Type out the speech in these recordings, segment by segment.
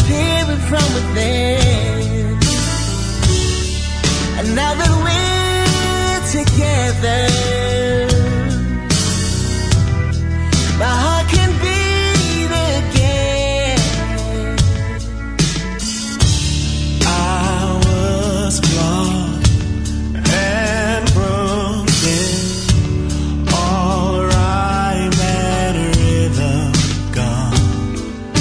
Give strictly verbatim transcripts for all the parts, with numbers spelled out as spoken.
disappearing from within. And now that we're together, my heart can beat again. I was flawed and broken, all right, and rhythm gone.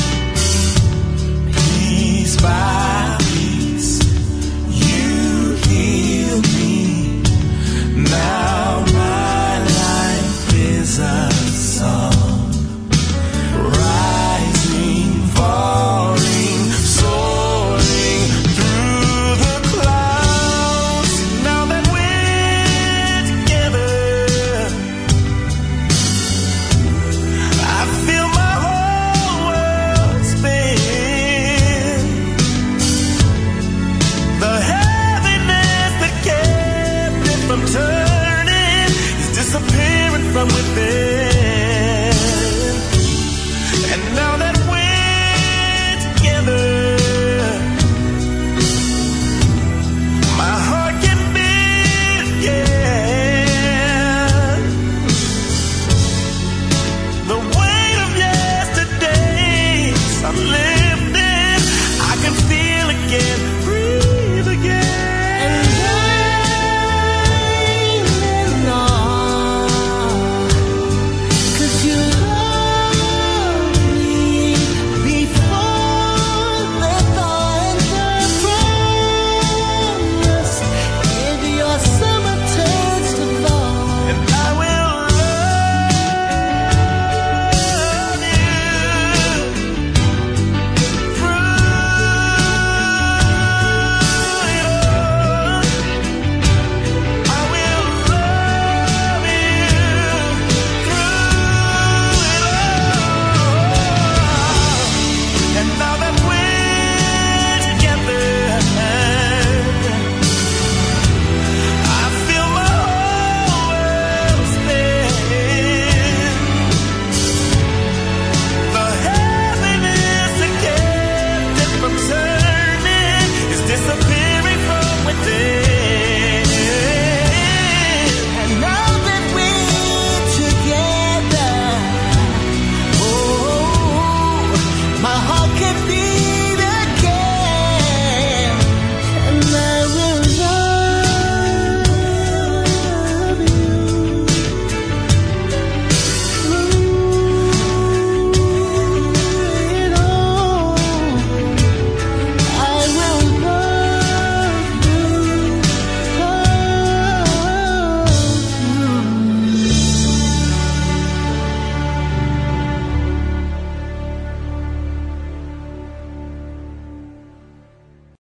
Piece by piece, you healed me. Now my life is a song, rising, falling, soaring through the clouds. Now that we're together, I feel my whole world spin. The heaviness that kept it from turning is disappearing from within.